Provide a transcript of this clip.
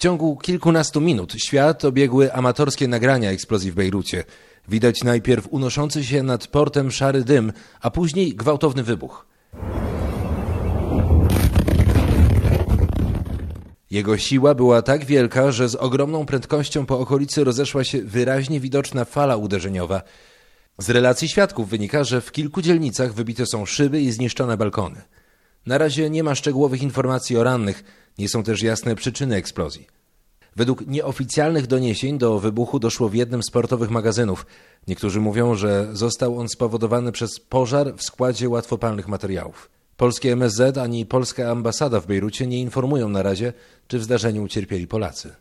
ciągu kilkunastu minut świat obiegły amatorskie nagrania eksplozji w Bejrucie. Widać najpierw unoszący się nad portem szary dym, a później gwałtowny wybuch. Jego siła była tak wielka, że z ogromną prędkością po okolicy rozeszła się wyraźnie widoczna fala uderzeniowa. Z relacji świadków wynika, że w kilku dzielnicach wybite są szyby i zniszczone balkony. Na razie nie ma szczegółowych informacji o rannych, nie są też jasne przyczyny eksplozji. Według nieoficjalnych doniesień do wybuchu doszło w jednym z portowych magazynów. Niektórzy mówią, że został on spowodowany przez pożar w składzie łatwopalnych materiałów. Polskie MSZ ani polska ambasada w Bejrucie nie informują na razie, czy w zdarzeniu ucierpieli Polacy.